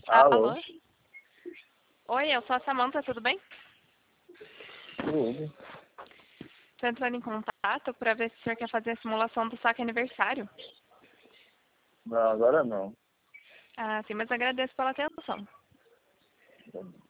Alô? Alô? Oi, eu sou a Samantha, tudo bem? Tudo. Estou entrando em contato para ver se o senhor quer fazer a simulação do saque aniversário. Não, agora não. Ah, sim, mas agradeço pela atenção.